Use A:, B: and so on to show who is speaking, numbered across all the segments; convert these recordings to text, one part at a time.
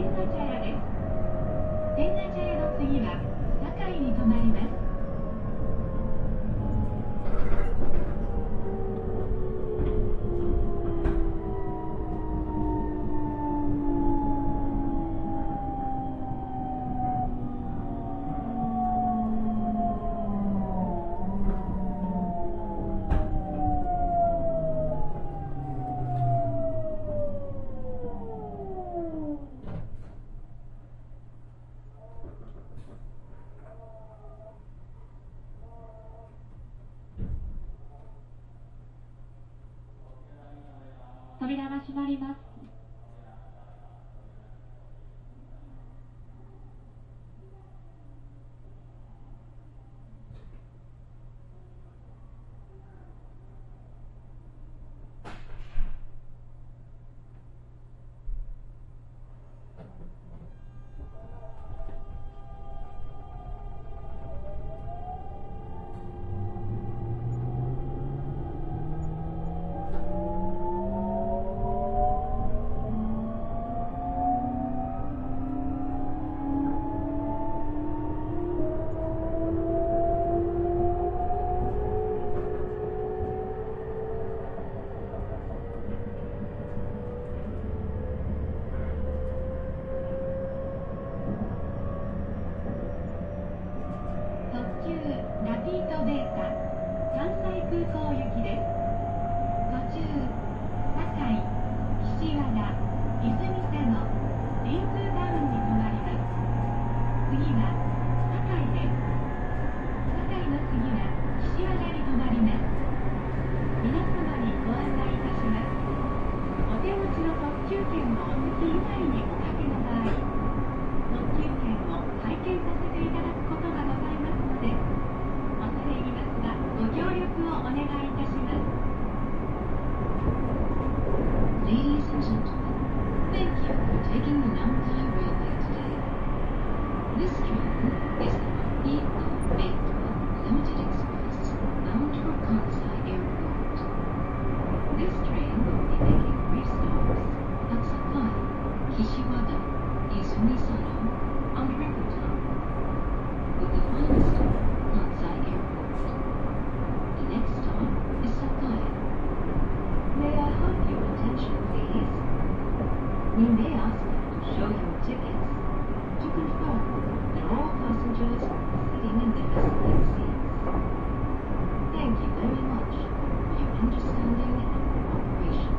A: 天下茶屋です。天下茶屋の次は堺に停まります。扉が閉まります。ラピートベータ関西空港行きです。途中堺、岸和田、泉佐野、リンクータウンに停まります。次は堺です。堺の次は岸和田に停まります。皆様にご案内いたします。お手持ちの特急券をお席以外におかけの場合、特急券を拝見させていただくことがございますので、ご協力をお願いいたします。Ladies and gentlemen, thank you for taking the Namkai Railway today. This train is the Rapido Beta Limited Express bound for Kansai Airport. This train will be making 3 stops at Sakai, Kishiwada, Izumi Sano, and Rakuten, with the final stop Kansai Airport. Next stop is Sakai. May I have your attention, please? We may ask you to show your tickets to confirm that all passengers are sitting in their assigned seats. Thank you very much for your understanding and cooperation.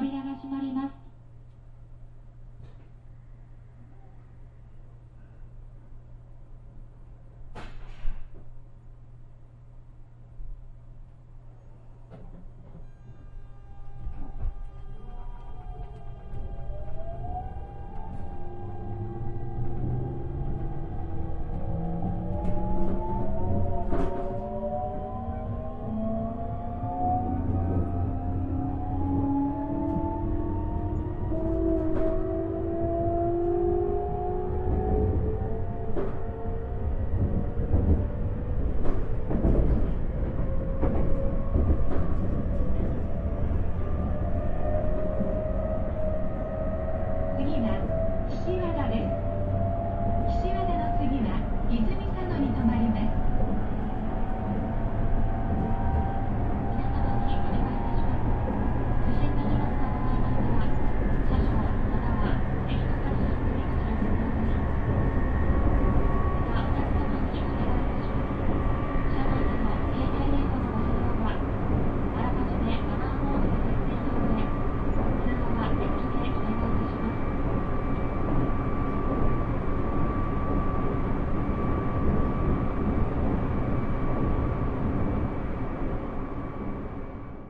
B: 扉が閉まります。